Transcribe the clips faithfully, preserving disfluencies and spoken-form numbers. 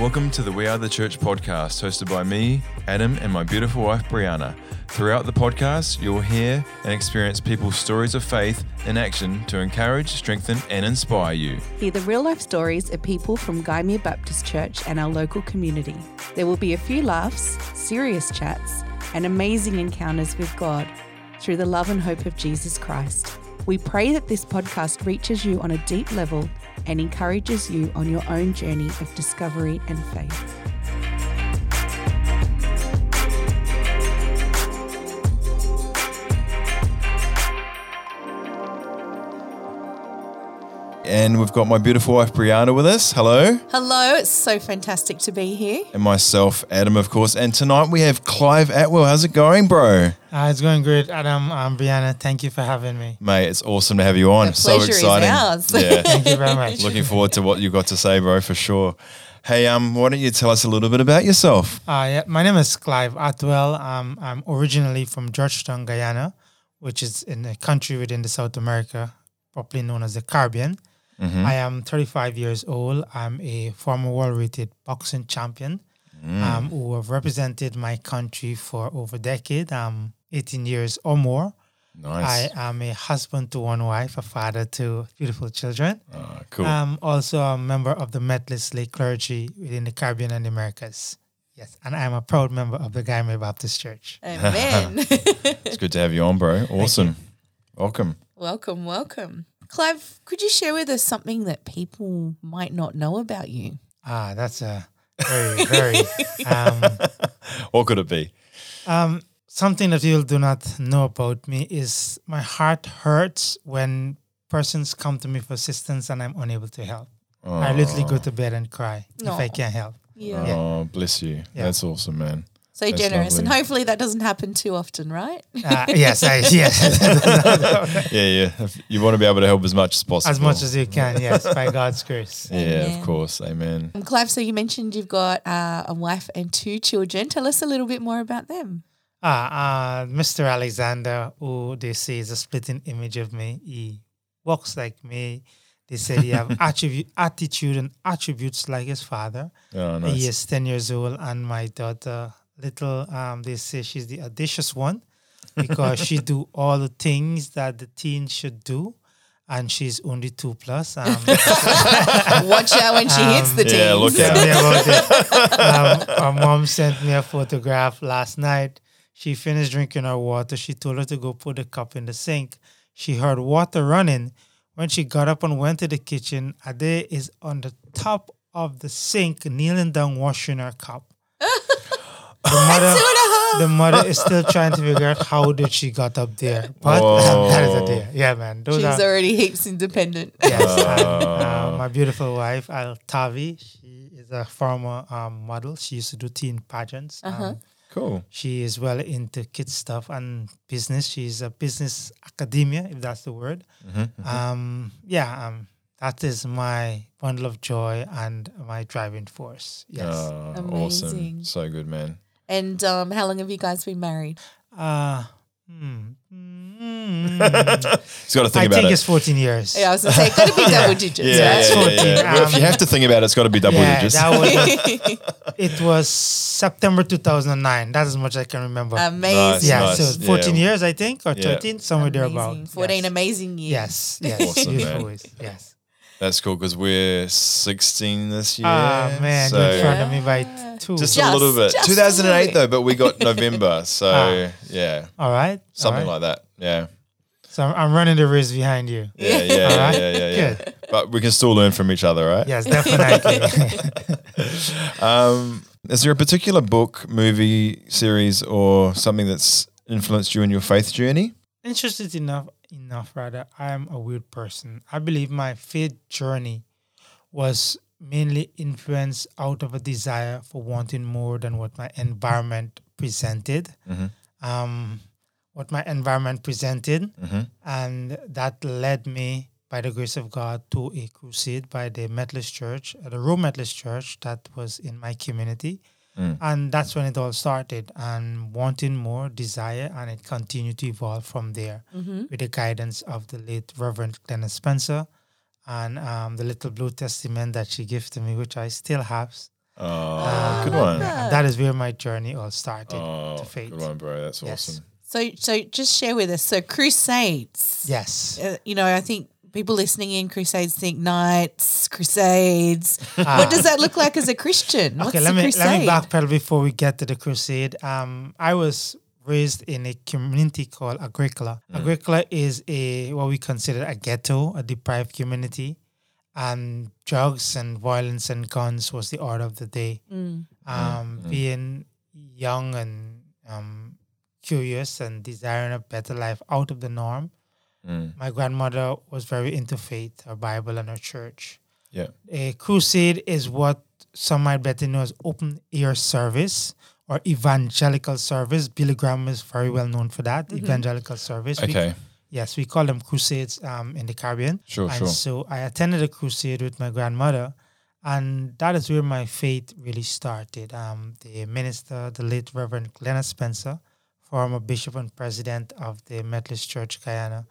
Welcome to the We Are the Church podcast, hosted by me, Adam, and my beautiful wife, Brianna. Throughout the podcast, you'll hear and experience people's stories of faith in action to encourage, strengthen, and inspire you. Hear the real-life stories of people from Gymea Baptist Church and our local community. There will be a few laughs, serious chats, and amazing encounters with God through the love and hope of Jesus Christ. We pray that this podcast reaches you on a deep level and encourages you on your own journey of discovery and faith. And we've got my beautiful wife, Brianna, with us. Hello. Hello, it's so fantastic to be here. And myself, Adam, of course. And tonight we have Clive Atwell. How's it going, bro? Uh, it's going great, Adam. Um, Brianna, thank you for having me. Mate, it's awesome to have you on. The So pleasure is exciting. ours. Yeah. Thank you very much. Looking forward to what you've got to say, bro, for sure. Hey, um, why don't you tell us a little bit about yourself? Uh, yeah, my name is Clive Atwell. Um, I'm originally from Georgetown, Guyana, which is in a country within the South America, properly known as the Caribbean. Mm-hmm. I am thirty-five years old. I'm a former world-rated boxing champion Mm. um, who have represented my country for over a decade, um, eighteen years or more. Nice. I am a husband to one wife, a father to beautiful children. Oh, cool. I'm also a member of the Methodist Lay Clergy within the Caribbean and the Americas. Yes, and I'm a proud member of the Gymea Baptist Church. Amen. It's good to have you on, bro. Awesome. Welcome. Welcome, welcome. Clive, could you share with us something that people might not know about you? Ah, that's a very, very um, What could it be? um, something that you do not know about me is my heart hurts when persons come to me for assistance and I'm unable to help. Oh, I literally go to bed and cry if I Aw. can't help. Yeah. oh bless you. Yeah. That's awesome, man. So That's generous. And lovely. hopefully that doesn't happen too often, right? Uh, yes, I, yes, Yeah, yeah. If you want to be able to help as much as possible. as much as you can. Yes, by God's grace. Yeah, Amen. of course. Amen. Um, Clive, so you mentioned you've got uh, a wife and two children. Tell us a little bit more about them. Ah, uh, Mister Alexander, who they say is a splitting image of me. He walks like me. They say he have attribute, attitude and attributes like his father. Oh, nice. He is ten years old, and my daughter, little, um, they say she's the audacious one because she do all the things that the teen should do, and she's only two plus. Um, Watch out when she hits the teens. yeah, look Tell out. me about it. Um, her mom sent me a photograph last night. She finished drinking her water. She told her to go put the cup in the sink. She heard water running. When she got up and went to the kitchen, Ade is on the top of the sink, kneeling down, washing her cup. The mother, the mother is still trying to figure out how did she got up there. But Whoa. that is Ade. Yeah, man. Those She's are, already heaps independent. yes. And, uh, my beautiful wife, Altavi, she is a former um, model. She used to do teen pageants. Uh-huh. Um, Cool. she is well into kids stuff and business. She's a business academia, if that's the word. Mm-hmm. Um, yeah, um, that is my bundle of joy and my driving force. Yes. Oh, Amazing. awesome. So good, man. And um, how long have you guys been married? Uh, hmm, hmm, He's got to think I about think it. it's fourteen years. Yeah, I was going to say, got to be double digits, yeah, yeah, right? yeah, fourteen, yeah. Well, if you um, have to think about it, it's got to be double Yeah, digits. that was, it was September two thousand nine. That's as much as I can remember. Amazing. yeah, nice, so fourteen yeah. years, I think, or Yeah. thirteen, somewhere there Amazing. about. fourteen yes. amazing years. Yes, yes, Awesome, beautiful man. ways. Yes. That's cool because we're sixteen this year. Ah, man, so you're in front of me by two. just, Just- a little bit. just a two thousand eight little bit. though, but we got November. So Ah. yeah, all right. something all right. like that. Yeah. So I'm, I'm running the race behind you. Yeah, yeah, All yeah, right. yeah, yeah, yeah. Good. But we can still learn from each other, right? Yes, definitely. Um, is there a particular book, movie, series, or something that's influenced you in your faith journey? Interested enough, enough rather, I am a weird person. I believe my faith journey was mainly influenced out of a desire for wanting more than what my environment presented. Mhm. Um, what my environment presented, Mm-hmm. and that led me, by the grace of God, to a crusade by the Methodist Church, uh, the Rome Methodist Church that was in my community. Mm. And that's when it all started, and wanting more, desire, and it continued to evolve from there Mm-hmm. with the guidance of the late Reverend Glenna Spencer and um, the little blue testament that she gave to me, which I still have. Oh, good one. And that is where my journey all started Oh, to faith. good one, bro. That's Yes. awesome. So, so just share with us. So, crusades. Yes. Uh, you know, I think people listening in crusades think nights, crusades. What does that look like as a Christian? What's Okay, let a me crusade? let me backpedal before we get to the crusade. Um, I was raised in a community called Agricola. Agricola is a what we consider a ghetto, a deprived community, and drugs and violence and guns was the order of the day. Um, being young and um, curious and desiring a better life out of the norm. My grandmother was very into faith, her Bible and her church. Yeah. A crusade is what some might better know as open air service or evangelical service. Billy Graham is very well known for that, evangelical service. We- Okay. yes, we call them crusades um, in the Caribbean. Sure, and sure. so I attended a crusade with my grandmother, and that is where my faith really started. Um, the minister, the late Reverend Glenna Spencer, former bishop and president of the Methodist Church Guyana,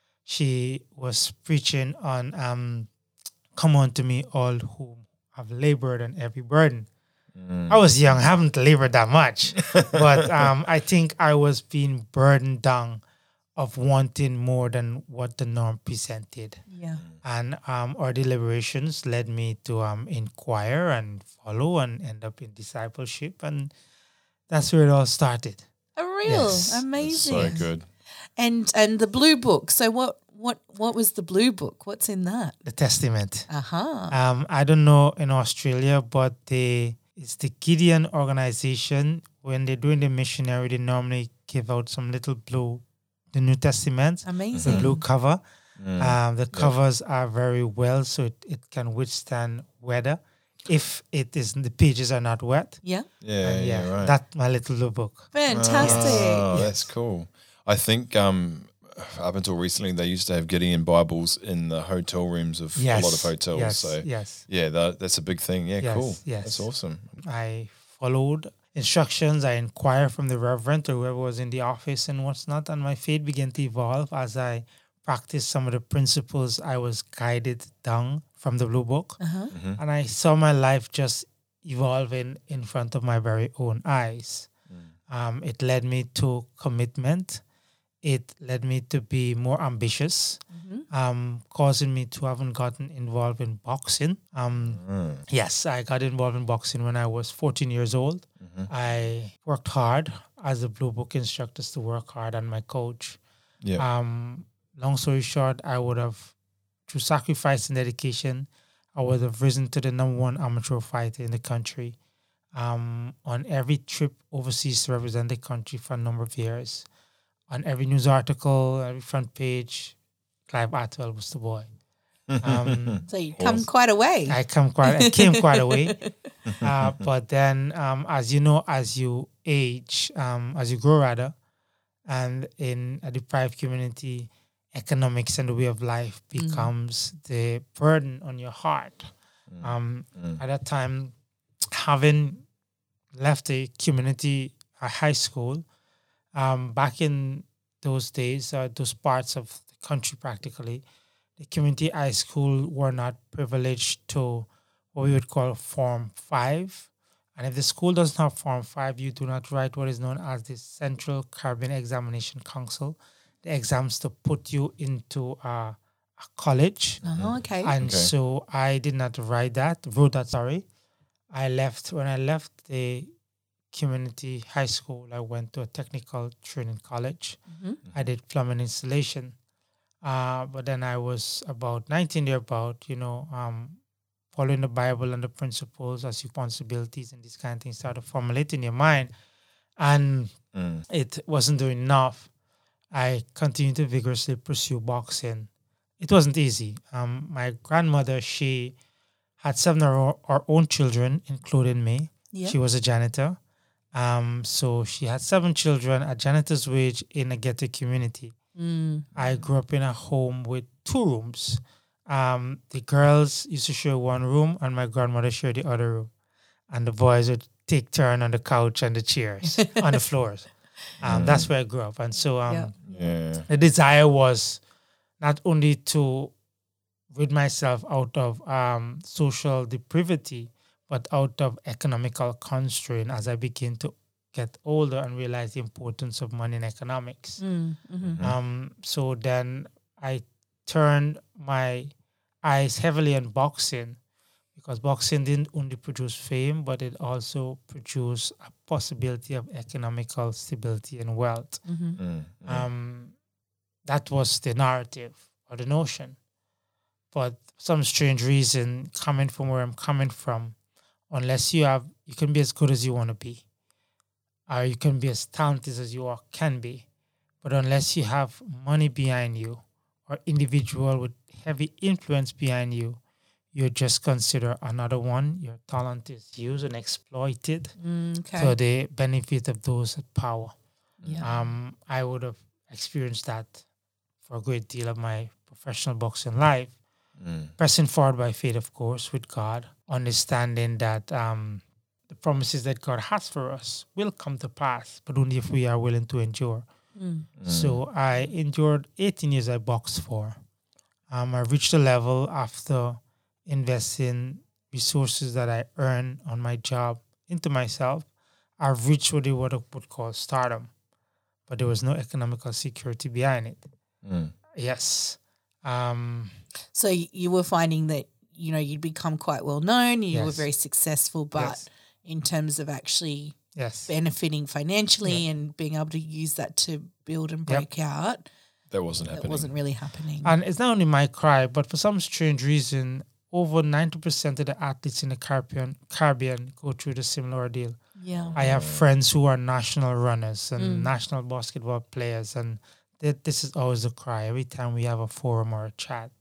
she was preaching on um, "Come unto me, all who have labored and heavy burden." I was young, I haven't labored that much, but um, I think I was being burdened down of wanting more than what the norm presented. Yeah. And um, our deliberations led me to um, inquire and follow and end up in discipleship. And that's where it all started. A real Yes. amazing. So good. And and the blue book. So what what what was the blue book? What's in that? The Testament. Aha. Um, I don't know in Australia, but they it's the Gideon organization. When they're doing the missionary, they normally give out some little blue, the New Testament, Amazing. the blue cover. Um, the covers are very well, so it, it can withstand weather if it is the pages are not wet. Yeah. Yeah, And yeah, right. that's my little blue book. Fantastic. Oh, that's cool. I think um, up until recently, they used to have Gideon Bibles in the hotel rooms of Yes, a lot of hotels. yes, so yes. yeah, that, that's a big thing. Yeah, Yes, cool. yes. That's awesome. I followed instructions. I inquired from the reverend or whoever was in the office and what's not, and my faith began to evolve as I practiced some of the principles I was guided down from the Blue Book. And I saw my life just evolving in front of my very own eyes. Um, it led me to commitment. It led me to be more ambitious, um, causing me to haven't gotten involved in boxing. Um, Yes, I got involved in boxing when I was fourteen years old. I worked hard as a Blue Book instructor to work hard and my coach. Yeah. Um, long story short, I would have, through sacrifice and dedication, I would have risen to the number one amateur fighter in the country. Um, on every trip overseas to represent the country for a number of years. On every news article, every front page, Clive Atwell was the boy. Um, So you come quite a way. I come quite, I came quite a way. Uh, but then, um, as you know, as you age, um, as you grow rather, and in a deprived community, economics and the way of life becomes the burden on your heart. Um, At that time, having left the community, a high school, um, back in those days, uh, those parts of the country practically, the community high school were not privileged to what we would call Form five. And if the school doesn't have Form five, you do not write what is known as the Central Caribbean Examination Council, the exams to put you into uh, a college. Oh, okay. And Okay. so I did not write that, wrote that, sorry. I left, when I left the community high school, I went to a technical training college. I did plumbing installation. Uh, but then I was about nineteen there about, you know, um, following the Bible and the principles as responsibilities and these kind of things started to formulate in your mind. And it wasn't doing enough. I continued to vigorously pursue boxing. It wasn't easy. Um, my grandmother, she had seven of our, our own children, including me. Yeah. She was a janitor. Um, so she had seven children, a janitor's wage in a ghetto community. I grew up in a home with two rooms. Um, the girls used to share one room and my grandmother shared the other room. And the boys would take turn on the couch and the chairs, on the floors. Um, That's where I grew up. And so um, Yeah. Yeah. the desire was not only to rid myself out of um, social depravity, but out of economical constraint as I begin to get older and realize the importance of money in economics. Mm, mhm. Um, so then I turned my eyes heavily on boxing, because boxing didn't only produce fame, but it also produced a possibility of economical stability and wealth. Mhm. Mm, mm. Um, that was the narrative or the notion. But for some strange reason, coming from where I'm coming from, unless you have, you can be as good as you want to be, or you can be as talented as you are, can be. But unless you have money behind you or individual with heavy influence behind you, you're just considered another one. Your talent is used and exploited Mm, okay. to the benefit of those at power. yeah. Um, I would have experienced that for a great deal of my professional boxing life. Mm. Pressing forward by faith, of course, with God, understanding that um, the promises that God has for us will come to pass, but only if we are willing to endure. Mm. So I endured eighteen years I boxed for. Um, I reached a level after investing resources that I earned on my job into myself. I've reached what they would, would call stardom, but there was no economical security behind it. Mm. Yes. Um, So y- you were finding that, you know, you'd become quite well known, you were Yes. very successful, but Yes. in terms of actually yes. benefiting financially and being able to use that to build and break out, That wasn't that happening. wasn't really happening. And it's not only my cry, but for some strange reason, over ninety percent of the athletes in the Caribbean, Caribbean go through the similar ordeal. yeah. I have friends who are national runners and Mm. national basketball players, and th- this is always a cry every time we have a forum or a chat.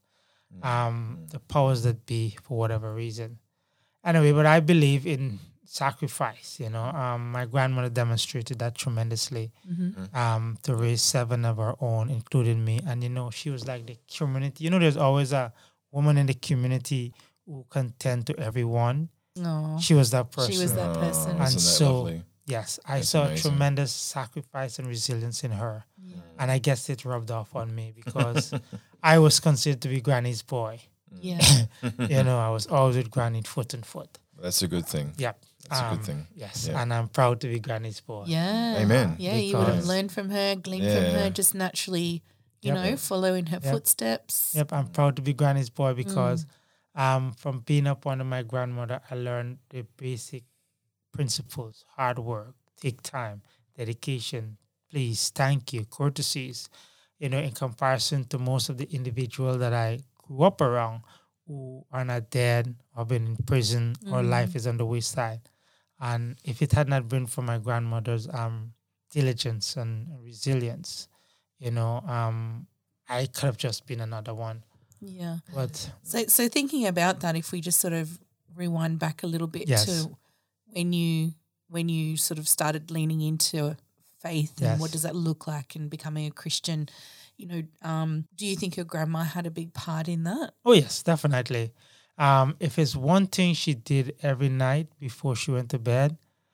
Um, the powers that be, for whatever reason. Anyway, but I believe in sacrifice. You know, um, my grandmother demonstrated that tremendously. Mhm. Um, to raise seven of our own, including me, and you know, she was like the community. You know, there's always a woman in the community who can tend to everyone. Aw. She was that person. She was that person. And Isn't that so- lovely? Yes, I That's saw amazing. tremendous sacrifice and resilience in her. And I guess it rubbed off on me because I was considered to be Granny's boy. Yeah. You know, I was always with Granny foot and foot. That's a good thing. Yep. That's a Um, good thing. Yes, Yeah. and I'm proud to be Granny's boy. Yeah. Amen. Yeah, you would have Because- learned from her, gleaned Yeah. from her, just naturally, you Yep. know, following her Yep. footsteps. Yep, I'm proud to be Granny's boy because um, from being up under my grandmother, I learned the basic principles: hard work, take time, dedication, please, thank you, courtesies. You know, in comparison to most of the individuals that I grew up around who are not dead or been in prison or life is on the wayside. And if it had not been for my grandmother's um, diligence and resilience, you know, um, I could have just been another one. Yeah. But So, so thinking about that, if we just sort of rewind back a little bit Yes. to when you when you sort of started leaning into faith and Yes. what does that look like and becoming a Christian, you know, um, do you think your grandma had a big part in that? oh yes, definitely. Um, if it's one thing she did every night before she went to bed,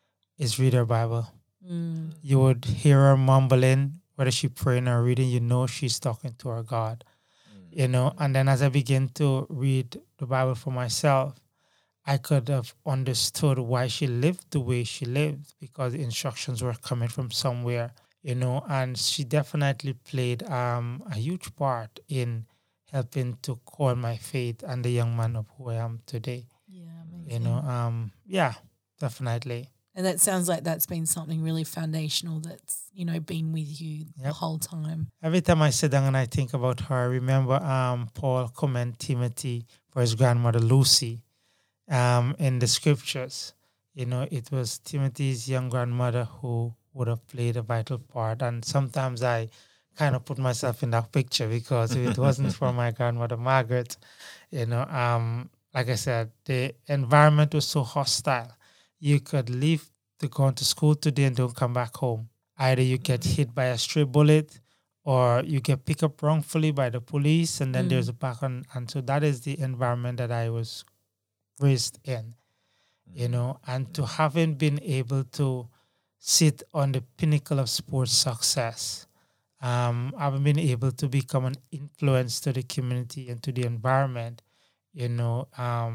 is read her Bible. Mm. You would hear her mumbling, whether she praying or reading, you know she's talking to her God. You know, and then as I begin to read the Bible for myself, I could have understood why she lived the way she lived because the instructions were coming from somewhere, you know, and she definitely played um, a huge part in helping to call my faith and the young man of who I am today. Yeah, You amazing. know, um, yeah, definitely. And that sounds like that's been something really foundational that's, you know, been with you the Yep. whole time. Every time I sit down and I think about her, I remember um, Paul commend Timothy for his grandmother Lucy um, in the scriptures. You know, it was Timothy's young grandmother who would have played a vital part. And sometimes I kind of put myself in that picture because if it wasn't for my grandmother Margaret, you know, um, like I said, the environment was so hostile. You could leave to go to school today and don't come back home. Either you get hit by a stray bullet or you get picked up wrongfully by the police and then Mm. there's a back on. And so that is the environment that I was raised in, you know, and to having been able to sit on the pinnacle of sports success, um, having been able to become an influence to the community and to the environment, you know, um, if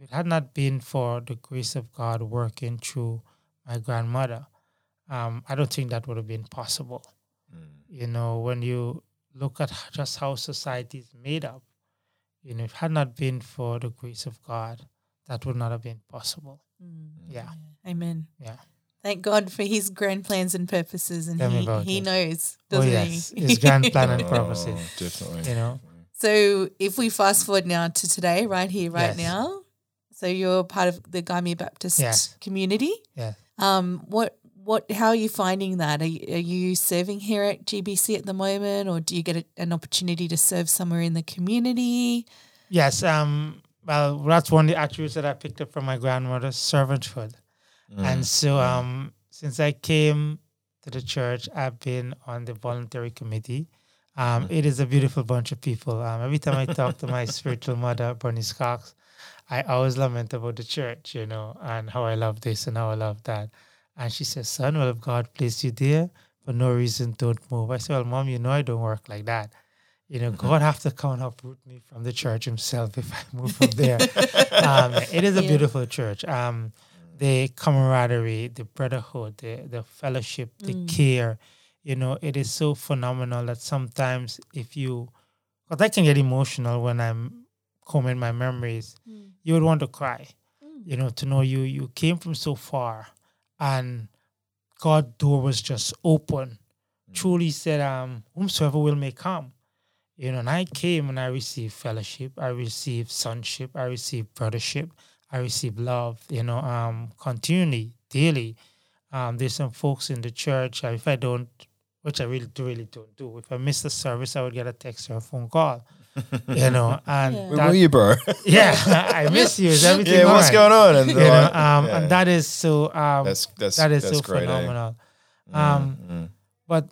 it had not been for the grace of God working through my grandmother, um, I don't think that would have been possible. Mm. You know, when you look at just how society is made up, you know, if it had not been for the grace of God, that would not have been possible. Mm. Yeah. Amen. Yeah. Thank God for his grand plans and purposes, and Tell me he, about he it. knows, Oh, doesn't yes. he? His grand plan and Oh, purposes. definitely. You know? So if we fast forward now to today, right here, right Yes. now, so you're part of the Gaimea Baptist Yes. community. Yeah. Um, what what? How are you finding that? Are you, are you serving here at G B C at the moment, or do you get a, an opportunity to serve somewhere in the community? Yes. Um. Well, that's one of the attributes that I picked up from my grandmother, servanthood. Mm. And so, um, since I came to the church, I've been on the voluntary committee. Um, it is a beautiful bunch of people. Um, every time I talk to my spiritual mother, Bernice Cox, I always lament about the church, you know, and how I love this and how I love that. And she says, son, well, if God placed you there, for no reason, don't move. I said, well, Mom, you know I don't work like that. You know, God have to come and uproot me from the church himself if I move from there. um, it is a Yeah. beautiful church. Um, the camaraderie, the brotherhood, the, the fellowship, the Mm. care, you know, it is so phenomenal that sometimes if you, because I can get emotional when I'm combing my memories, Mm. you would want to cry, Mm. you know, to know you you came from so far and God's door was just open. Truly said, um, whomsoever will may come. You know, and I came and I received fellowship, I received sonship, I received brothership, I received love, you know, um, continually, daily. Um, there's some folks in the church, uh, if I don't, which I really, really don't do, if I miss the service, I would get a text or a phone call, you know, and Yeah. Where that- were you, bro? yeah, I miss you. Is everything yeah, all what's right? going on? And You they're know, like, um, yeah. and that is so, um, that's that's that is that's so great, eh? phenomenal. Mm, Um, mm. But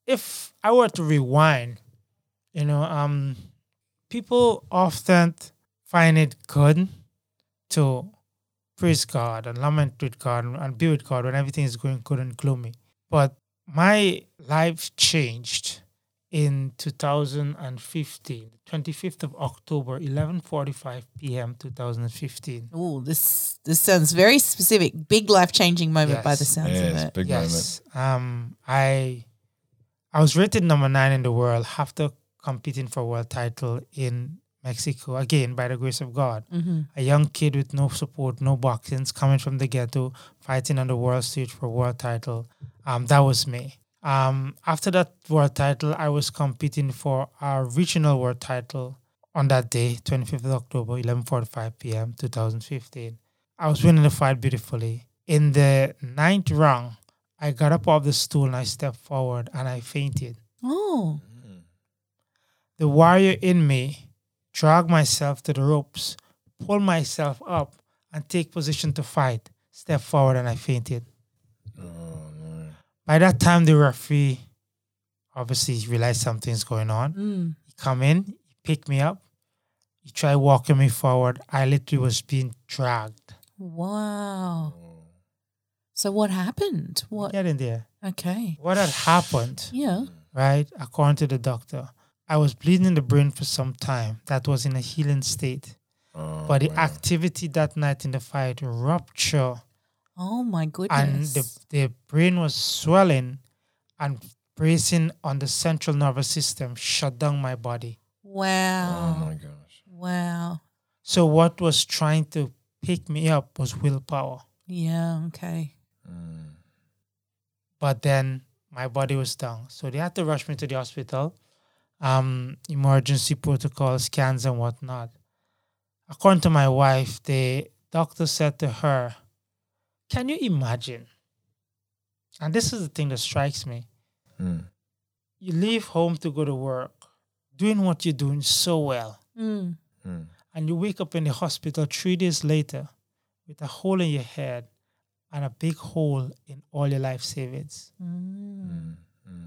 if I were to rewind, you know, um, people often find it good to praise God and lament with God and be with God when everything is going good and gloomy. But my life changed in two thousand fifteen, twenty-fifth of October, eleven forty-five p.m. two thousand fifteen. Oh, this this sounds very specific. Big life changing moment by the Yes. sounds Yeah, of it's a it. big moment. Yes. Um, I I was rated number nine in the world after competing for a world title in Mexico, again, by the grace of God. Mm-hmm. A young kid with no support, no boxings, coming from the ghetto, fighting on the world stage for a world title. Um, that was me. Um, after that world title, I was competing for a regional world title on that day, twenty-fifth of October, eleven forty-five p.m., two thousand fifteen. I was winning the fight beautifully. In the ninth round, I got up off the stool and I stepped forward and I fainted. Oh, The warrior in me dragged myself to the ropes, pulled myself up, and take position to fight. Step forward and I fainted. Oh, no. By that time, the referee obviously realized something's going on. mm. He come in, he picked me up, he tried walking me forward. I literally was being dragged. Wow. So what happened? What? Get in there. Okay. What had happened, Yeah. right, according to the doctor, I was bleeding in the brain for some time. That was in a healing state. Oh, But the wow. activity that night in the fight ruptured Oh my and goodness. the, the brain was swelling and bracing on the central nervous system, shut down my body. Oh wow. my gosh. Wow. So what was trying to pick me up was willpower. Yeah. Okay. Mm. But then my body was down. So they had to rush me to the hospital, um, emergency protocol, scans and whatnot. According to my wife, the doctor said to her, can you imagine? And this is the thing that strikes me. Mm. You leave home to go to work, doing what you're doing so well, Mm. Mm. and you wake up in the hospital three days later with a hole in your head and a big hole in all your life savings. Mm. Mm. Mm.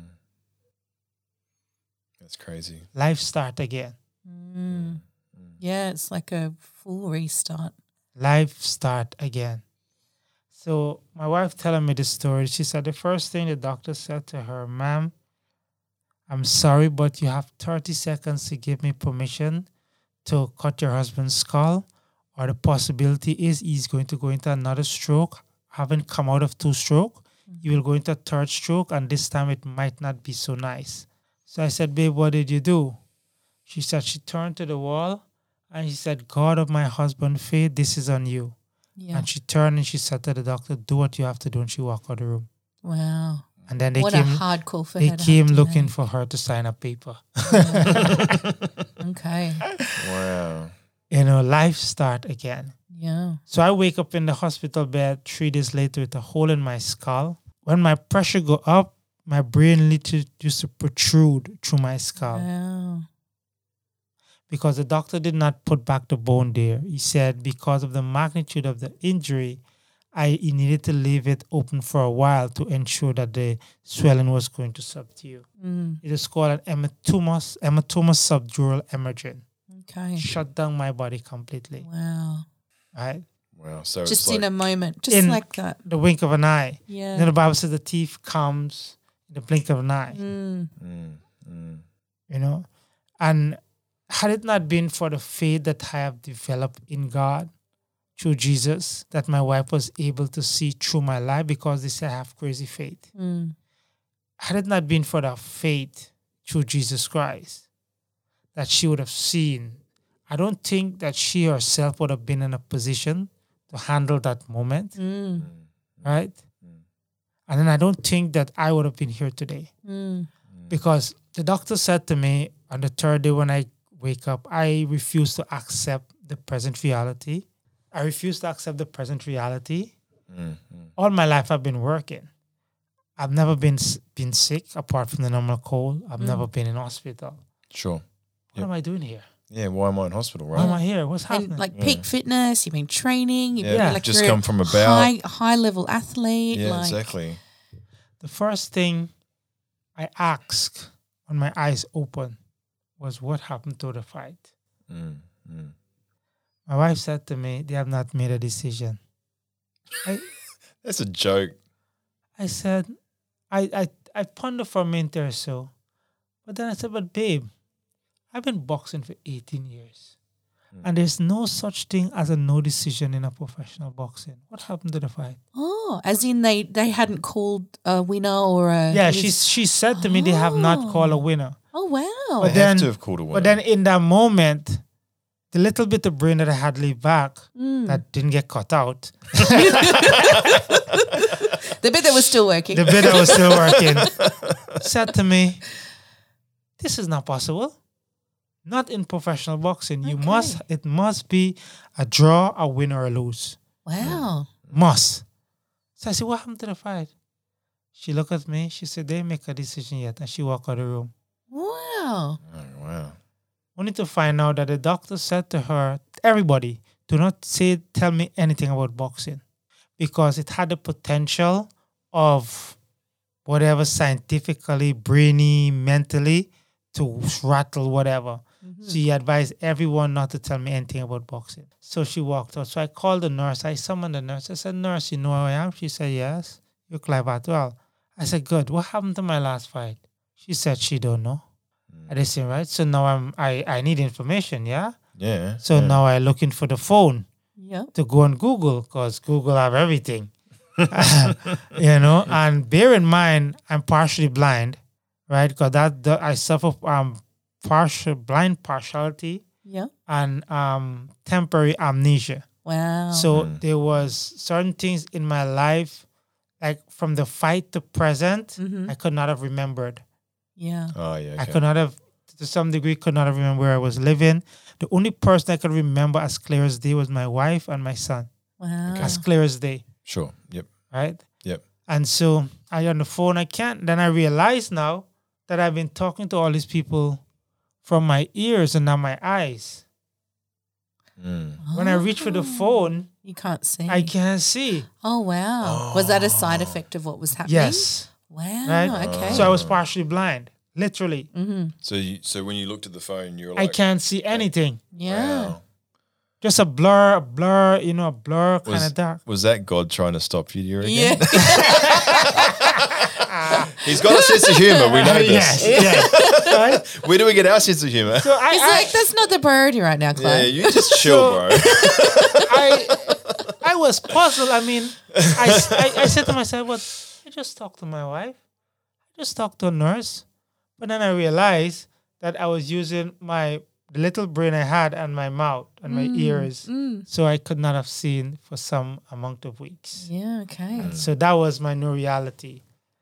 That's crazy. Life start again. Mm. Yeah, it's like a full restart. Life start again. So my wife telling me this story, she said the first thing the doctor said to her, ma'am, I'm sorry, but you have thirty seconds to give me permission to cut your husband's skull or the possibility is he's going to go into another stroke, having come out of two stroke. You will go into a third stroke, and this time it might not be so nice. So I said, babe, what did you do? She said she turned to the wall and she said, God of my husband, faith, this is on you. Yeah. And she turned and she said to the doctor, do what you have to do. And she walked out of the room. Wow. And then they what came, a hard call for they her to came have to looking make. for her to sign a paper. Okay. Wow. You know, life start again. Yeah. So I wake up in the hospital bed three days later with a hole in my skull. When my pressure go up, my brain literally used to protrude through my skull. Wow. Because the doctor did not put back the bone there. He said because of the magnitude of the injury, I he needed to leave it open for a while to ensure that the swelling was going to subdue. Mm. It is called an hematoma, hematoma subdural emergent. Okay. Shut down my body completely. Wow. Right? Wow. So Just it's like, in a moment, just In like that. the wink of an eye. Yeah. Then the Bible says the thief comes in the blink of an eye. Mm. mm, mm. You know? And had it not been for the faith that I have developed in God through Jesus, that my wife was able to see through my life, because they say I have crazy faith. Mm. Had it not been for that faith through Jesus Christ, that she would have seen, I don't think that she herself would have been in a position to handle that moment, Mm. right? And then I don't think that I would have been here today. Mm. Because the doctor said to me on the third day when I wake up, I refuse to accept the present reality. I refuse to accept the present reality. Mm, All my life I've been working. I've never been s- been sick apart from the normal cold. I've Mm. never been in hospital. Sure. What Yep. am I doing here? Yeah. Why am I in hospital, Why am right? I here? What's happening? And like peak fitness, you've been training, you've Yeah. been like Just you're come from a a bout. high high level athlete. Yeah. like, Exactly. The first thing I asked when my eyes opened was, what happened to the fight? Mm, mm. My wife said to me, they have not made a decision. I, That's a joke. I said, I, I, I pondered for a minute or so. But then I said, but babe, I've been boxing for eighteen years. And there's no such thing as a no decision in a professional boxing. What happened to the fight? Oh, as in they they hadn't called a winner or a Yeah, she, she said to me they have not called a winner. Oh wow. But They have then- to have called a winner. But then in that moment, the little bit of brain that I had left back Mm. that didn't get cut out, The bit that was still working. the bit that was still working, said to me, this is not possible. Not in professional boxing. You Okay. must, it must be a draw, a win, or a lose. Wow. Must. So I said, what happened to the fight? She looked at me. She said, they didn't make a decision yet. And she walked out of the room. Wow. Oh, wow. Only to find out that the doctor said to her, everybody, do not say, tell me anything about boxing. Because it had the potential of whatever scientifically, brainy, mentally, to rattle whatever. So he advised everyone not to tell me anything about boxing. So she walked out. So I called the nurse. I summoned the nurse. I said, nurse, you know who I am? She said, yes. You're Clive Atwell. I said, good. What happened to my last fight? She said she don't know. I said, right. So now I'm I, I need information, yeah? Yeah. So yeah. now I'm looking for the phone Yep. to go on Google, because Google have everything. You know, and bear in mind, I'm partially blind, right? Because that the, I suffer um partial blind partiality Yep. and um temporary amnesia. Wow. So Mm. there was certain things in my life, like from the fight to present, Mhm. I could not have remembered. yeah. Oh, yeah. I Okay. could not have, to some degree, could not have remembered where I was living. The only person I could remember as clear as day was my wife and my son, Wow. as clear as day, Sure. Yep. right? Yep. And so I on the phone, I can't. Then I realize now that I've been talking to all these people from my ears and not my eyes. Mm. When I reach for the phone, You can't see. I can't see. Oh wow. Was that a side effect of what was happening? Yes, Wow. right? Okay. So I was partially blind, literally. mm-hmm. So, you, so when you looked at the phone, you were I like, can't see anything. Yeah. wow. Just a blur, a blur, you know, a blur, kind Was, of dark. was that God trying to stop you, do you reckon? Yeah. He's got a sense of humor. We know this. Yes, yes. Right? Where do we get our sense of humor? So I, He's I, like, that's not the priority right now, Yeah, Clay. you just chill, bro. I, I was puzzled. I mean, I, I, I said to myself, "What? I just talked to my wife. I just talked to a nurse." But then I realized that I was using my the little brain I had and my mouth and my ears, so I could not have seen for some amount of weeks. Yeah, okay. So that was my new reality.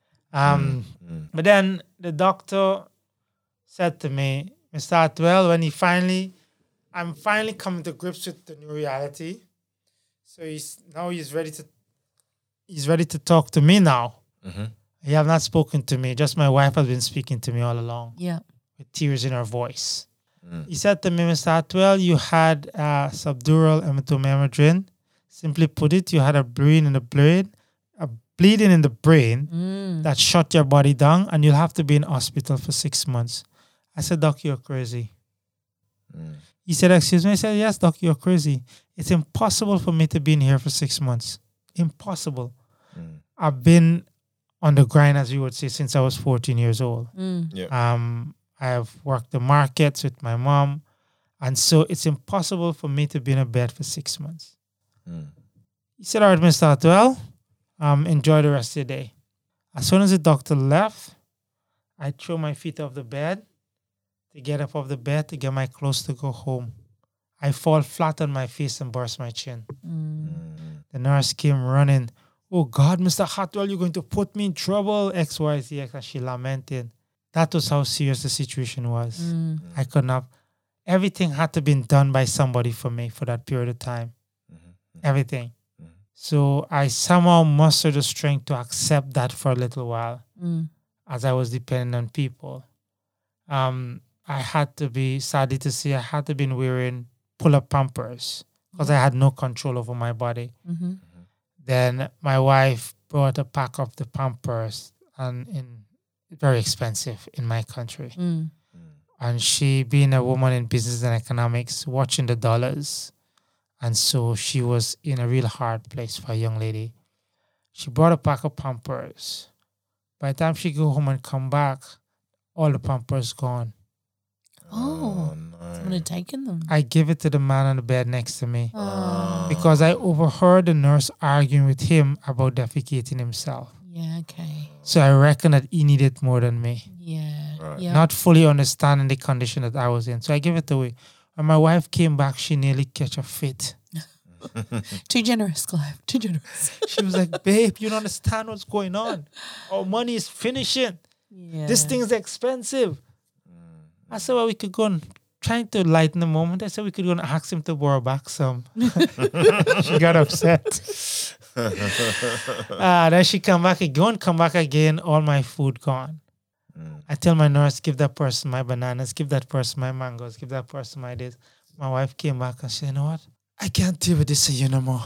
Um, But then the doctor said to me, Mister Atwell, when he finally, I'm finally coming to grips with the new reality. So he's now he's ready to, he's ready to talk to me now. Mm-hmm. He have not spoken to me. Just my wife has been speaking to me all along Yeah. with tears in her voice. He said to me, Mister Atwell, you had uh, subdural hematomembrane. Simply put it, you had a bleeding in the brain, a bleeding in the brain that shut your body down, and you'll have to be in hospital for six months. I said, Doc, you're crazy. Mm. He said, excuse me? I said, yes, Doc, you're crazy. It's impossible for me to be in here for six months. Impossible. Mm. I've been on the grind, as you would say, since I was fourteen years old. Yeah. Um, I've worked the markets with my mom. And so it's impossible for me to be in a bed for six months. Mm. He said, all right, Mister Atwell, um, enjoy the rest of your day. As soon as the doctor left, I threw my feet off the bed to get up off the bed to get my clothes to go home. I fall flat on my face and burst my chin. The nurse came running. Oh, God, Mister Atwell, you're going to put me in trouble, X, Y, Z, X. And she lamented. That was how serious the situation was. Mm. I could not. Everything had to be done by somebody for me for that period of time. Everything. So I somehow mustered the strength to accept that for a little while Mm. as I was dependent on people. Um, I had to be, sadly to say, I had to be wearing pull-up Pampers because I had no control over my body. Mm-hmm. Then my wife brought a pack of the Pampers, and in very expensive in my country. Mm. And she, being a woman in business and economics, watching the dollars. And so she was in a real hard place for a young lady. She brought a pack of Pampers. By the time she go home and come back, all the Pampers gone. Oh, no. someone had taken them. I give it to the man on the bed next to me Oh. because I overheard the nurse arguing with him about defecating himself. Yeah, okay. So I reckon that he needed more than me, Yeah. Right. Yeah. not fully understanding the condition that I was in. So I give it away. When my wife came back, she nearly catch a fit. Too generous, Clive. Too generous. She was like, babe, you don't understand what's going on. Our money is finishing. Yeah. This thing's expensive. I said, well, we could go and trying to lighten the moment. I said we could go and ask him to borrow back some. She got upset. uh, then she come back again, come back again, all my food gone. Mm. I tell my nurse, give that person my bananas, give that person my mangoes, give that person my this. My wife came back and she said, you know what? I can't deal with this you no more.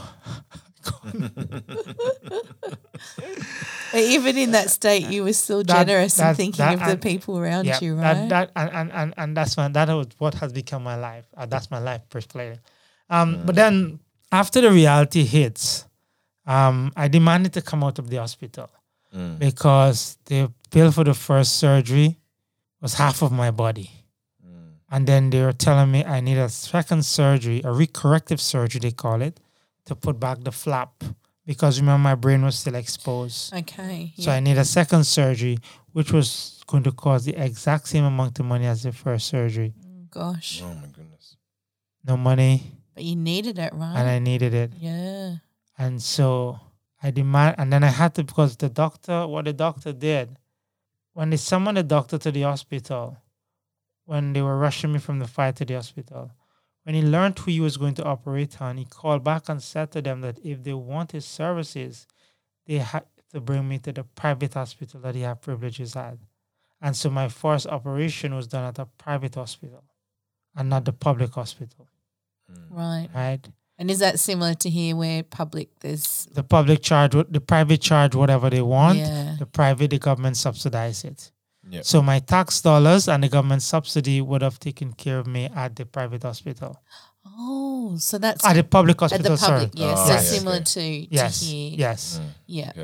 But even in that state, you were still That- generous and that- thinking that- of the and- people around Yeah, you, that- right? That, and, and, and, and that's my, that was what has become my life. Uh, that's my life perspective. Um, But then after the reality hits, um, I demanded to come out of the hospital Mm. because the bill for the first surgery was half of my body. Mm. And then they were telling me I need a second surgery, a recorrective surgery, they call it, to put back the flap. Because remember, my brain was still exposed. Okay. So yeah. I need a second surgery, which was going to cost the exact same amount of money as the first surgery. Gosh. Oh my goodness. No money, But you needed it, right? and I needed it. yeah. And so I demand, and then I had to, because the doctor, what the doctor did, when they summoned the doctor to the hospital, when they were rushing me from the fire to the hospital, when he learned who he was going to operate on, he called back and said to them that if they want his services, they had to bring me to the private hospital that he had privileges at. And so my first operation was done at a private hospital and not the public hospital, Right. right? And is that similar to here where public there's The public charge, the private charge whatever they want. Yeah. The private, the government subsidize it. Yep. So my tax dollars and the government subsidy would have taken care of me at the private hospital. Oh, so that's At the public at hospital, the public, sorry. yes. Oh, so yes, similar okay. to, to Yes, here. yes. Yeah. Okay.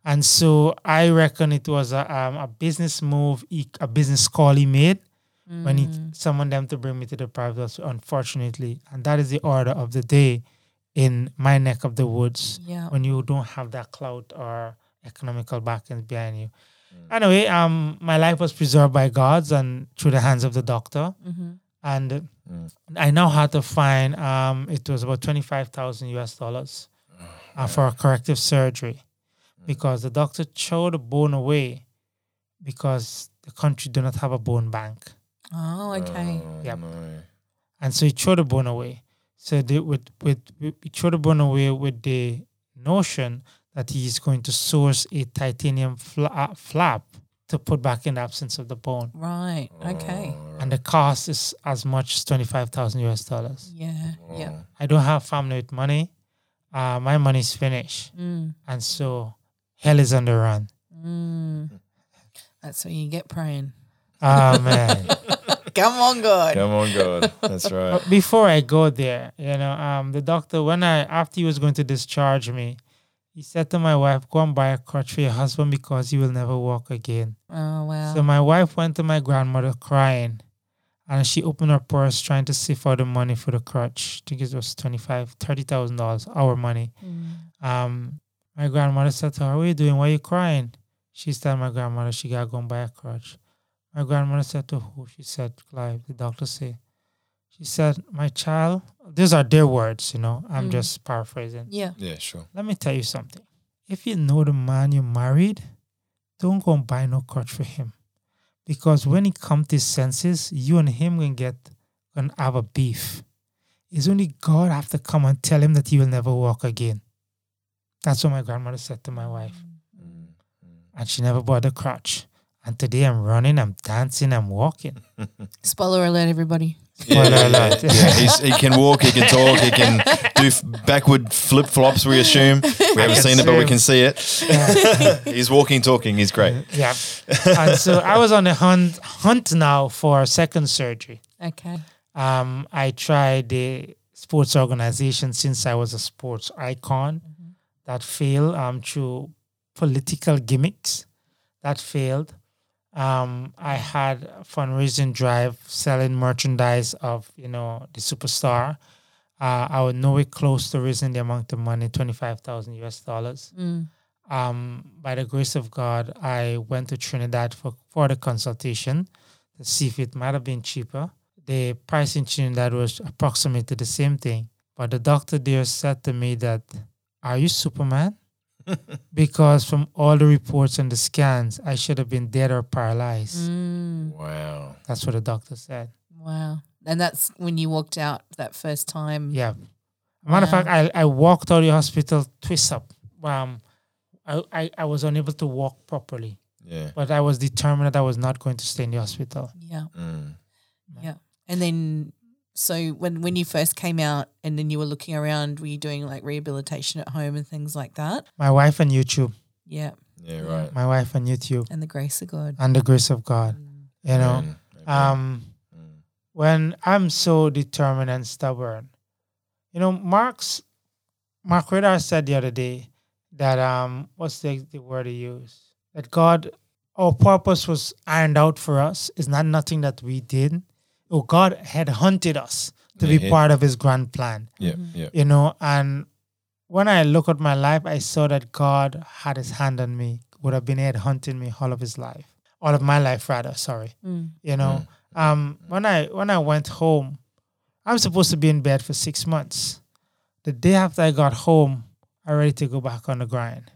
And so I reckon it was a, um, a business move, he, a business call he made Mm. when he summoned them to bring me to the private hospital, unfortunately. And that is the order of the day in my neck of the woods Yeah. when you don't have that clout or economical backings behind you. Anyway, um, my life was preserved by God's and through the hands of the doctor. Mm-hmm. And I now had to find, um, it was about twenty-five thousand U S dollars uh, for a corrective surgery because the doctor threw the bone away because the country do not have a bone bank. Oh, okay. Oh, Yep. no. And so he threw the bone away. So they, with, with, with, he threw the bone away with the notion that he is going to source a titanium fla- uh, flap to put back in the absence of the bone. Right. Okay. And the cost is as much as twenty-five thousand U S dollars. Yeah. Yeah. I don't have family with money. Uh, my money's finished. Mm. And so hell is on the run. Mm. That's what you get praying. Oh, man. Come on, God. Come on, God. That's right. But before I go there, you know, um, the doctor, when I, after he was going to discharge me, he said to my wife, go and buy a crutch for your husband because he will never walk again. Oh, wow. So my wife went to my grandmother crying, and she opened her purse trying to sift out the money for the crutch. I think it was twenty-five, thirty thousand dollars, our money. Mm. Um, my grandmother said to her, what are you doing? Why are you crying? She said, my grandmother, she got to go and buy a crutch. My grandmother said to who? She said, Clive, the doctor said. She said, my child, these are their words, you know. I'm Mm. just paraphrasing. Yeah. Yeah, sure. Let me tell you something. If you know the man you married, don't go and buy no crutch for him. Because when he comes to his senses, you and him can get gonna have a beef. It's only God have to come and tell him that he will never walk again. That's what my grandmother said to my wife. And she never bought the crutch. And today I'm running, I'm dancing, I'm walking. Spoiler alert, everybody. Spoiler alert. Yeah, he's, he can walk, he can talk, he can do f- backward flip flops, we assume. We haven't can seen it, but we swim. can see it. Yeah. He's walking, talking, he's great. Yeah. And so I was on the hunt, hunt now for second surgery. Okay. Um, I tried the sports organization since I was a sports icon. That failed um, through political gimmicks. That failed. Um, I had a fundraising drive selling merchandise of, you know, the superstar. Uh, I was nowhere close to raising the amount of money, twenty-five thousand U S dollars. Mm. Um, by the grace of God, I went to Trinidad for, for the consultation to see if it might have been cheaper. The price in Trinidad was approximately the same thing. But the doctor there said to me that, are you Superman? Because from all the reports and the scans, I should have been dead or paralyzed. Mm. Wow. That's what the doctor said. Wow. And that's when you walked out that first time. Yeah. Matter of Wow. fact, I, I walked out of the hospital, twist up. Um, I, I, I was unable to walk properly, Yeah. but I was determined that I was not going to stay in the hospital. Yeah. Mm. Yeah. And then, so when, when you first came out and then you were looking around, were you doing like rehabilitation at home and things like that? My wife and YouTube. Yeah. Yeah, right. My wife and YouTube. And the grace of God. And the grace of God. You know, Amen. Amen. um, when I'm so determined and stubborn, you know, Mark's, Mark Radar said the other day that, um, what's the, the word he used? That God, our purpose was ironed out for us. It's not nothing that we did. Oh, God had hunted us to Yeah, be yeah. part of his grand plan, Yeah, yeah. you know, and when I look at my life, I saw that God had his hand on me, would have been head hunting me all of his life, all of my life rather, sorry. Mm. You know, um, when I when I went home, I'm supposed to be in bed for six months. The day after I got home, I ready to go back on the grind.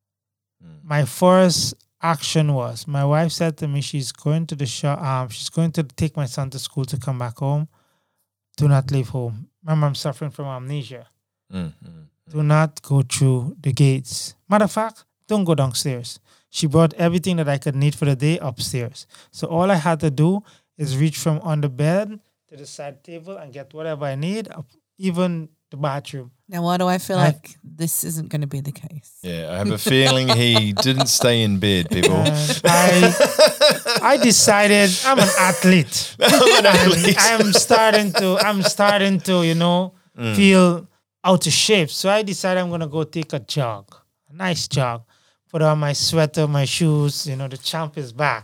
My first action was my wife said to me she's going to the shop. Um, she's going to take my son to school to come back home. Do not leave home. Remember, I'm suffering from amnesia. Mm, mm. Do not go through the gates. Matter of fact, don't go downstairs. She brought everything that I could need for the day upstairs. So all I had to do is reach from on the bed to the side table and get whatever I need, up- even the bathroom. Now, why do I feel I- like this isn't going to be the case? Yeah, I have a feeling he didn't stay in bed, people. And I, I decided I'm an athlete. I'm an athlete. And I'm starting to, I'm starting to, you know, feel out of shape. So I decided I'm gonna go take a jog, a nice jog. put on my sweater, my shoes. You know, the champ is back.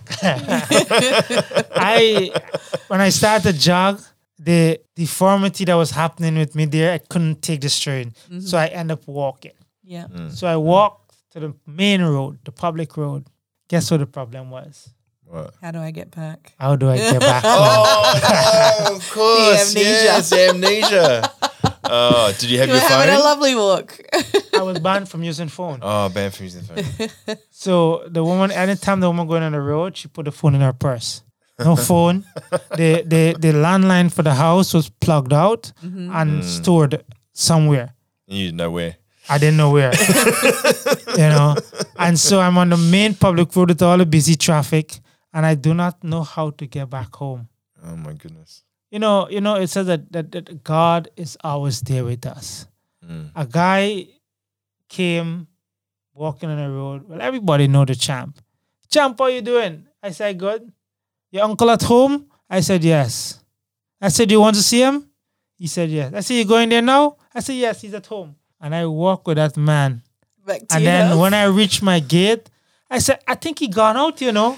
I when I started to jog, the deformity that was happening with me there, I couldn't take the strain, Mm-hmm. so I end up walking. Yeah. So I walked to the main road, the public road. Guess what the problem was? What? How do I get back? How do I get back home? Oh, of course. The amnesia. Yes, the amnesia. Oh, did you have You were your having a phone? lovely walk. I was banned from using phone. Oh, banned from using the phone. So the woman, anytime the woman going on the road, she put the phone in her purse. No phone. The the the landline for the house was plugged out and stored somewhere. You didn't know where. I didn't know where. You know. And so I'm on the main public road with all the busy traffic, and I do not know how to get back home. Oh my goodness. You know, you know, it says that, that, that God is always there with us. Mm. A guy came walking on the road. Well, everybody know the champ. Champ, how you doing? I said, good. Your uncle at home? I said, yes. I said, you want to see him? He said, yes. I said, you going there now? I said, yes, he's at home. And I walk with that man. Back to And your then house. when I reached my gate, I said, I think he gone out, you know.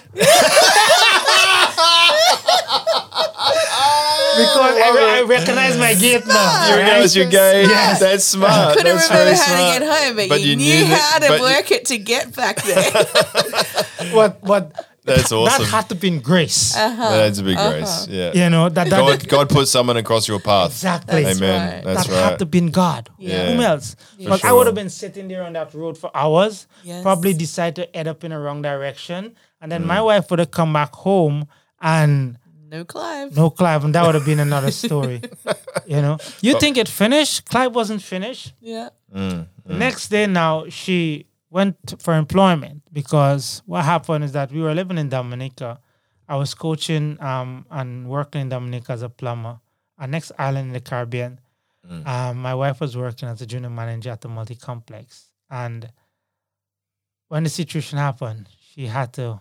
Because I, I recognize my gate now. You right? recognize your gate. Yes. That's smart. couldn't That's remember very how smart. to get home, but, But you, you knew, knew that- how to but you- work it to get back there. But, but That's that awesome. had to be in grace. Uh-huh. That's a big grace. Yeah. You know, that, that God, God put someone across your path. exactly. That's Amen. right. That's that right. had to be in God. Yeah. Whom else? Yeah. But For I sure. would have been sitting there on that road for hours, Yes. probably decide to head up in the wrong direction. And then Mm. my wife would have come back home and No Clive. no Clive, and that would have been another story. You know, you think it finished? Clive wasn't finished. Yeah. Mm. The next day now, she went for employment because what happened is that we were living in Dominica. I was coaching um, and working in Dominica as a plumber. Our next island in the Caribbean. Um, my wife was working as a junior manager at the multi-complex. And when the situation happened, she had to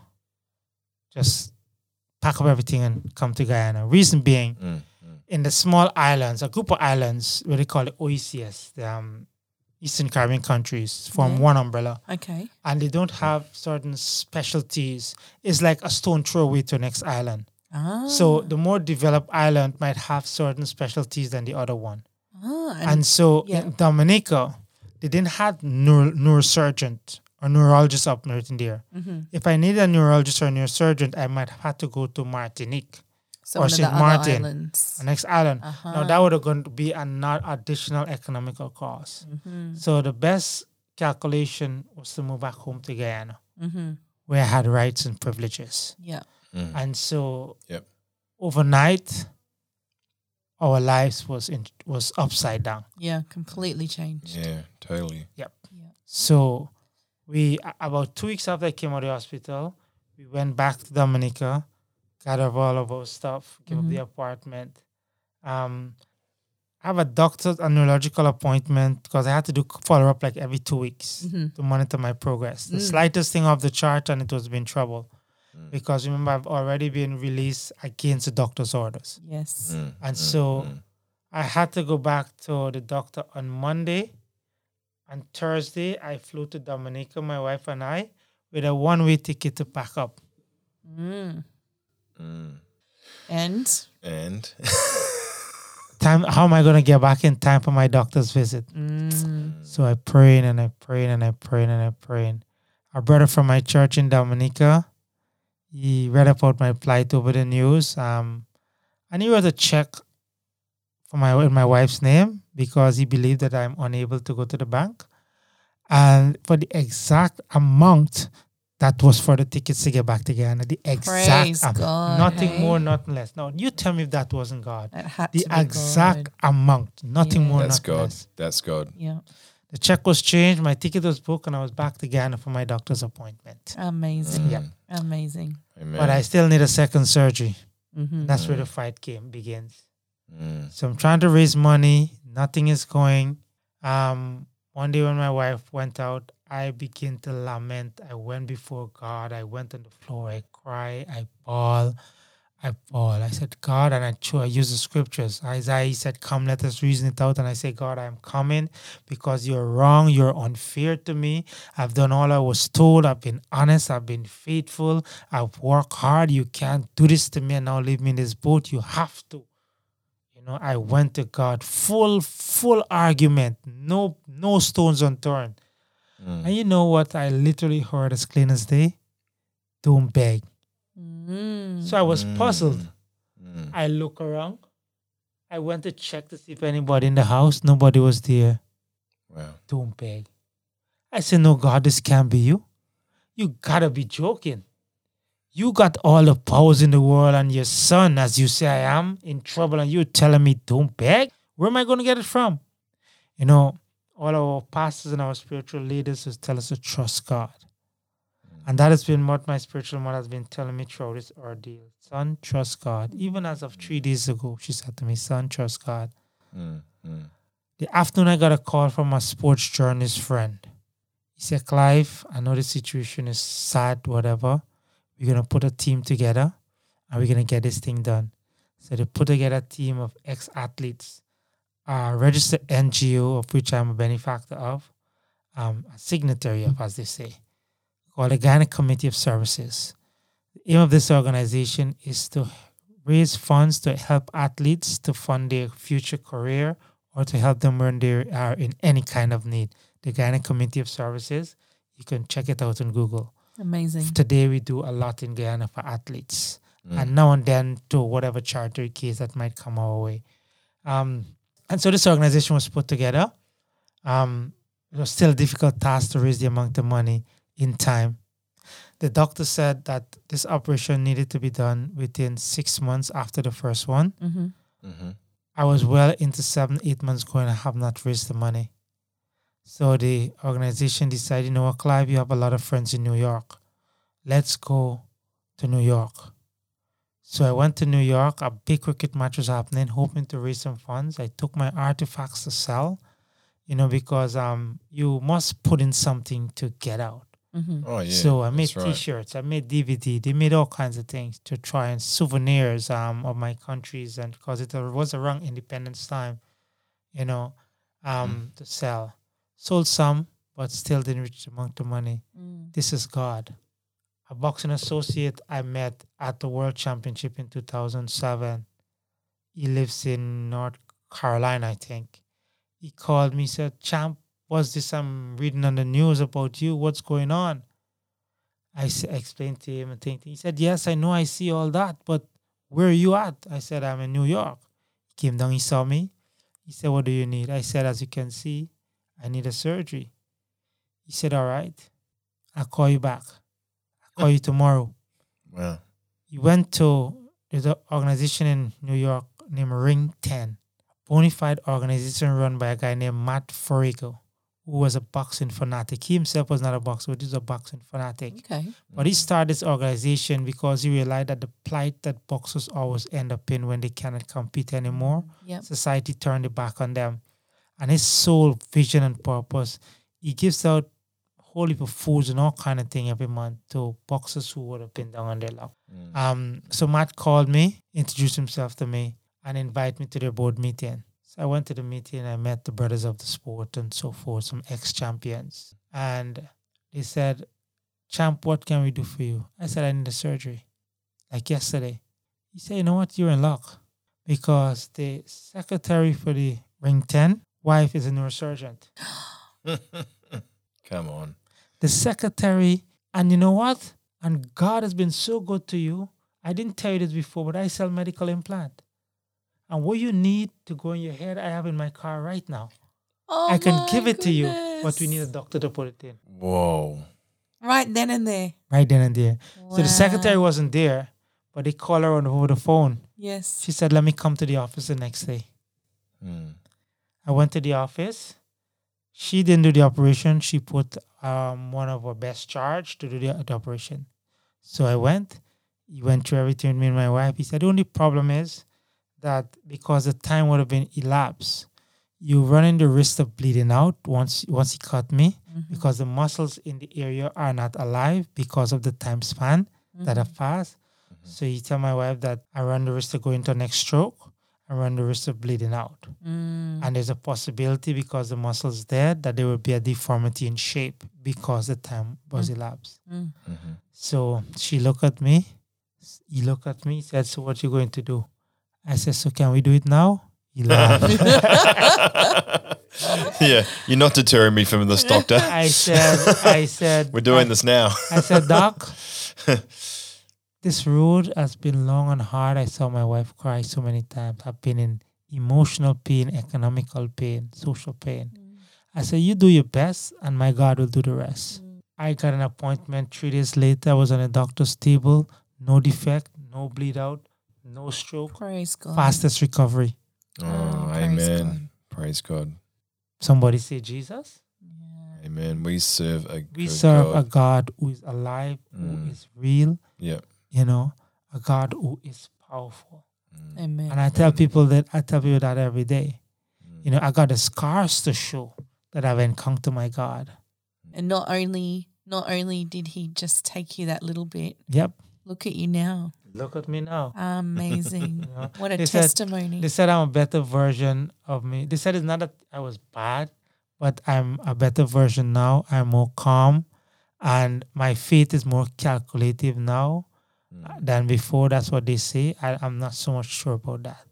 just pack up everything and come to Guyana. Reason being, Mm. in the small islands, a group of islands, what they call it O E C S, the um, Eastern Caribbean countries, form Yeah. one umbrella, Okay. and they don't have certain specialties. It's like a stone throw away to the next island. Ah. So the more developed island might have certain specialties than the other one. ah, And, so yeah. in Dominica, they didn't have neuro, neurosurgeon or neurologist up there in there. mm-hmm. If I needed a neurologist or a neurosurgeon, I might have had to go to Martinique, so or one of the Saint other Martin, islands. the next island. Uh-huh. Now that would have going to be a not additional economical cost. Mm-hmm. So the best calculation was to move back home to Guyana, Mm-hmm. where I had rights and privileges. Yeah. Mm. And so Yep. overnight, our lives was in, was upside down. Yeah. Completely changed. Yeah, totally. So we a- about two weeks after I came out of the hospital, we went back to Dominica, gathered all of our stuff, give up the apartment. Um, I have a doctor's and neurological appointment because I had to do follow up like every two weeks Mm-hmm. to monitor my progress. The Mm. slightest thing off the chart and it was been trouble. Because remember, I've already been released against the doctor's orders. Yes. Mm. And so I had to go back to the doctor on Monday. And Thursday, I flew to Dominica, my wife and I, with a one-way ticket to pack up. Mm. Mm. And And Time, how am I going to get back in time for my doctor's visit? mm. So I prayed and I prayed and I prayed and I prayed. Our brother from my church in Dominica, he read about my plight over the news. Um, and he wrote a check for my in my wife's name because he believed that I'm unable to go to the bank. And for the exact amount that was for the tickets to get back to Guyana, the exact Praise amount. God, Nothing hey? more, nothing less. Now, you tell me if that wasn't God. That had The to be exact God. amount, nothing Yeah. more, that's nothing God. less. That's God. Yeah. The check was changed, my ticket was booked, and I was back to Ghana for my doctor's appointment. Amazing. Yeah. Amazing. Amen. But I still need a second surgery. Mm-hmm. That's where the fight game begins. Mm. So I'm trying to raise money. Nothing is going. Um, one day when my wife went out, I began to lament. I went before God. I went on the floor. I cried. I bawled. I bawled. I said, God, and I, cho- I used the scriptures. Isaiah said, come, let us reason it out. And I said, God, I am coming because you're wrong. You're unfair to me. I've done all I was told. I've been honest. I've been faithful. I've worked hard. You can't do this to me and now leave me in this boat. You have to. You know, I went to God, full, full argument. No, no stones unturned. Mm. And you know what I literally heard as clean as day? Don't beg. Mm. So I was mm. puzzled. Mm. I look around. I went to check to see if anybody in the house. Nobody was there. Wow. Don't beg. I said, no, God, this can't be you. You gotta be joking. You got all the powers in the world and your son, as you say, I am in trouble and you're telling me don't beg? Where am I going to get it from? You know, all our pastors and our spiritual leaders just tell us to trust God. And that has been what my spiritual mother has been telling me throughout this ordeal. Son, trust God. Even as of three days ago, she said to me, son, trust God. Mm, mm. The afternoon, I got a call from a sports journalist friend. He said, Clive, I know the situation is sad, whatever. We're going to put a team together and we're going to get this thing done. So they put together a team of ex-athletes, a registered N G O, of which I'm a benefactor of, um, a signatory of, as they say, called the Guyana Committee of Services. The aim of this organization is to raise funds to help athletes to fund their future career or to help them when they are in any kind of need. The Guyana Committee of Services, you can check it out on Google. Amazing. Today we do a lot in Guyana for athletes. Mm. And now and then to whatever charity case that might come our way. Um, and so this organization was put together. Um, it was still a difficult task to raise the amount of money in time. The doctor said that this operation needed to be done within six months after the first one. Mm-hmm. Mm-hmm. I was well into seven, eight months going. I have not raised the money. So the organization decided, you know what, Clive, you have a lot of friends in New York. Let's go to New York. So I went to New York. A big cricket match was happening, hoping to raise some funds. I took my artifacts to sell, you know, because um you must put in something to get out. Mm-hmm. Oh, yeah. So I made right. T-shirts, I made D V D. They made all kinds of things to try and souvenirs um of my countries, and because it was around independence time, you know, um mm. to sell. Sold some, but still didn't reach the amount of money. Mm. This is God. A boxing associate I met at the World Championship in two thousand seven. He lives in North Carolina, I think. He called me, said, Champ, what's this I'm reading on the news about you? What's going on? I, s- I explained to him and think. He said, yes, I know, I see all that, but where are you at? I said, I'm in New York. He came down, he saw me. He said, what do you need? I said, as you can see, I need a surgery. He said, all right, I'll call you back. I'll call you tomorrow. Wow. He went to, there's an organization in New York named Ring ten, a bona fide organization run by a guy named Matt Forigo, who was a boxing fanatic. He himself was not a boxer, but he was a boxing fanatic. Okay. But he started this organization because he realized that the plight that boxers always end up in when they cannot compete anymore, yep. society turned it back on them. And his sole vision and purpose, he gives out whole heap of foods and all kind of thing every month to boxers who would have been down on their luck. Mm. Um, so Matt called me, introduced himself to me, and invited me to their board meeting. So I went to the meeting and I met the brothers of the sport and so forth, some ex-champions. And they said, Champ, what can we do for you? I said, I need a surgery. Like yesterday. He said, you know what? You're in luck. Because the secretary for the Ring ten wife is a neurosurgeon. Come on. The secretary, and you know what? And God has been so good to you. I didn't tell you this before, but I sell medical implant. And what you need to go in your head, I have in my car right now. Oh, I can give it goodness. to you, but we need a doctor to put it in. Whoa. Right then and there. Right then and there. Wow. So the secretary wasn't there, but they called her on over the phone. Yes. She said, let me come to the office the next day. Hmm. I went to the office. She didn't do the operation. She put um, one of her best charge to do the, the operation. So I went. He went through everything with me and my wife. He said, the only problem is that because the time would have been elapsed, you running the risk of bleeding out once once he cut me, mm-hmm. because the muscles in the area are not alive because of the time span mm-hmm. that have passed. Mm-hmm. So you tell my wife that I run the risk of going to the next stroke. I run the risk of bleeding out. Mm. And there's a possibility because the muscle's dead that there will be a deformity in shape because the time was Mm. elapsed. Mm. Mm-hmm. So she looked at me. He looked at me, said, so what you going to do? I said, so can we do it now? He laughed. Yeah, you're not deterring me from this, doctor. I said, I said, We're doing I, this now. I said, Doc, this road has been long and hard. I saw my wife cry so many times. I've been in emotional pain, economical pain, social pain. Mm. I said, you do your best and my God will do the rest. Mm. I got an appointment three days later. I was on a doctor's table. No defect, no bleed out, no stroke. Praise God. Fastest recovery. Oh, Oh, praise amen. God. Praise God. Somebody say Jesus. Yeah. Amen. We serve a We good serve God. a God who is alive, Mm. who is real, Yeah. you know, a God who is powerful. Mm. Amen. And I tell people that I tell people that every day. Mm. You know, I got the scars to show that I've encountered my God. And not only not only did he just take you that little bit, Yep. look at you now. Look at me now. Amazing. You know, What a they said- testimony. They said I'm a better version of me. They said it's not that I was bad, but I'm a better version now. I'm more calm, and my faith is more calculative now uh, than before. That's what they say. I, I'm not so much sure about that.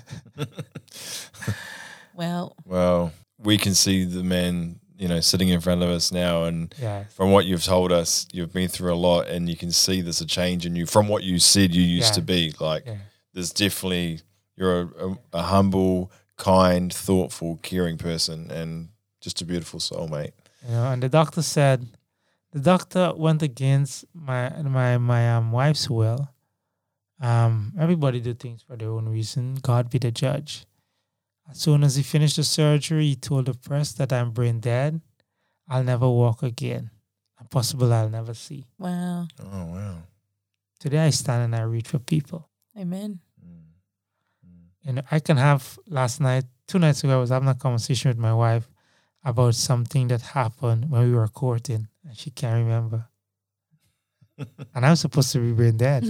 Well, Well, we can see the man, you know, sitting in front of us now, and Yeah. from what you've told us, you've been through a lot, and you can see there's a change in you from what you said you used Yeah. to be. Like, Yeah. there's definitely, you're a, a, a humble, kind, thoughtful, caring person, and just a beautiful soul, mate. You know, and the doctor said, the doctor went against my my my um, wife's will. Um, everybody do things for their own reason. God be the judge. As soon as he finished the surgery, he told the press that I'm brain dead. I'll never walk again. And possible I'll never see. wow. Oh, wow. Today I stand and I read for people. Amen. You know, I can have last night, two nights ago, I was having a conversation with my wife about something that happened when we were courting, and she can't remember. And I'm supposed to be brain dead.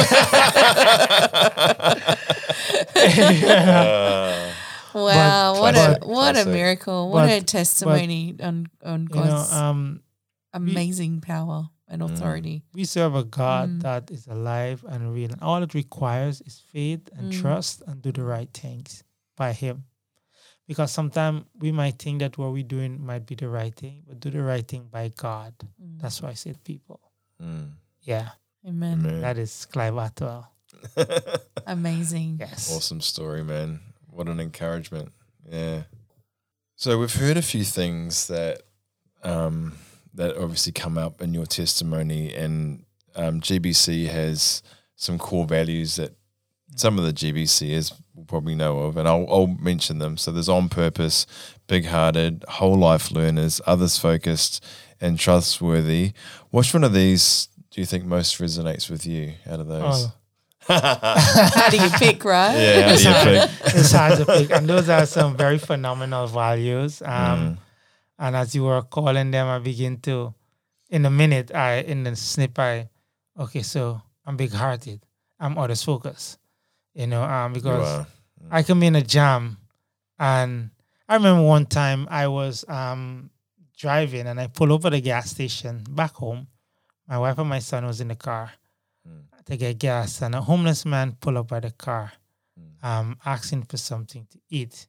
Uh, Wow, But- what but- a what a Classic. miracle. What a But- testimony on on You know, God's um, amazing power and authority. we serve a God Mm. that is alive and real, and all it requires is faith and Mm. trust and do the right things by Him. Because sometimes we might think that what we're doing might be the right thing, but do the right thing by God. Mm. That's why I say to people. mm. Yeah, Amen. Amen. that is Clive Atwell. Amazing. Yes. Awesome story, man. What an encouragement. Yeah. So we've heard a few things that um, that obviously come up in your testimony, and um, G B C has some core values that some of the G B Cers will probably know of, and I'll, I'll mention them. So there's on purpose, big-hearted, whole life learners, others focused, and trustworthy. Which one of these do you think most resonates with you out of those? Oh. How do you pick, right? Yeah, how do you pick? It's hard to pick. And those are some very phenomenal values. Um, Mm. And as you were calling them, I begin to, in a minute, I in the snip, I, okay, so I'm big-hearted. I'm others focused. You know, um, You because are. I can be in a jam. And I remember one time I was um, driving and I pulled over at the gas station back home. My wife and my son was in the car Mm. to get gas, and a homeless man pulled up by the car, Mm. um, asking for something to eat.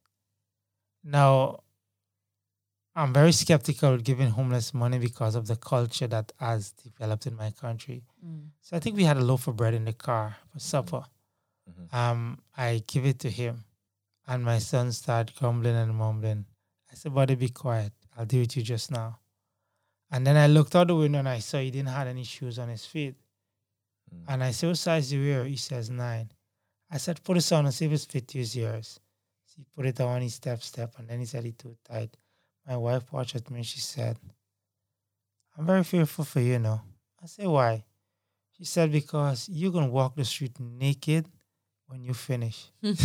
Now, I'm very skeptical of giving homeless money because of the culture that has developed in my country. Mm. So I think we had a loaf of bread in the car for supper. Mhm. Um, I give it to him, and my son started grumbling and mumbling. I said, "Buddy, be quiet. I'll do it to you just now." And then I looked out the window and I saw he didn't have any shoes on his feet. Mm. And I said, "What size do you wear?" He says, nine. I said, "Put this on and see if it's fit to his ears." So he put it on, he step, step, and then he said he too tight. My wife watched at me and she said, "I'm very fearful for you now." I said, "Why?" She said, "Because you're going to walk the street naked when you finish."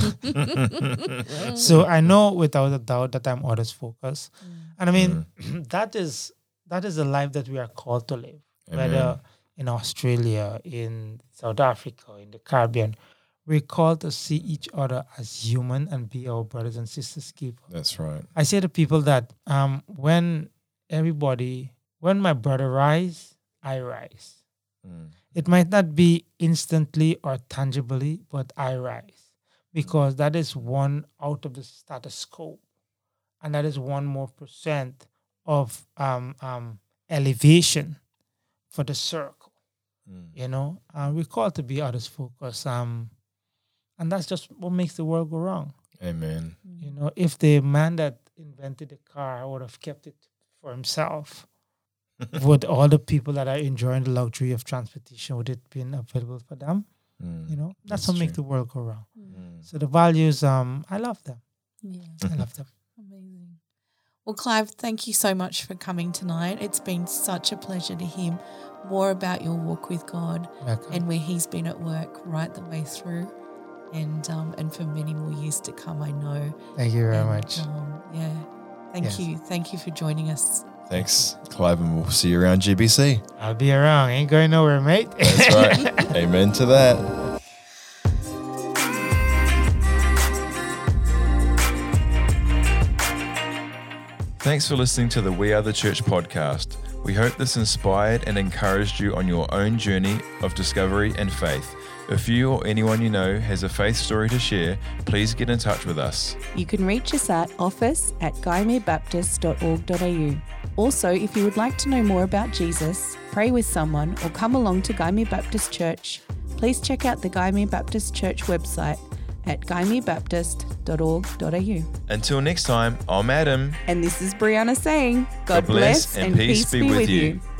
So I know without a doubt that I'm others focused. And I mean, that is that is the life that we are called to live. Amen. Whether in Australia, in South Africa, in the Caribbean. We're called to see each other as human and be our brothers and sisters keeper. That's right. I say to people that um, when everybody, when my brother rise, I rise. Mm. It might not be instantly or tangibly, but I rise. Because that is one out of the status quo. And that is one more percent of um, um, elevation for the circle. Mm. You know, uh, we're called to be others focused. Um, and that's just what makes the world go wrong. Amen. You know, if the man that invented the car would have kept it for himself, would all the people that are enjoying the luxury of transportation, would it been available for them? Mm, you know, that's, that's what makes the world go wrong. Mm. So the values, um, I love them. Yeah, I love them. Amazing. Well, Clive, thank you so much for coming tonight. It's been such a pleasure to hear more about your walk with God Welcome. And where He's been at work right the way through, and um, and for many more years to come, I know. Thank you very and, much. Um, yeah, thank yes. you. Thank you for joining us. Thanks, Clive, and we'll see you around G B C. I'll be around. Ain't going nowhere, mate. That's right. Amen to that. Thanks for listening to the We Are the Church podcast. We hope this inspired and encouraged you on your own journey of discovery and faith. If you or anyone you know has a faith story to share, please get in touch with us. You can reach us at office at guymere baptist dot org dot a u. Also, if you would like to know more about Jesus, pray with someone, or come along to Guymere Baptist Church, please check out the Guymere Baptist Church website at guymere baptist dot org dot a u. Until next time, I'm Adam. And this is Brianna saying, God, God bless, bless and, and peace, peace be, be with with you. you.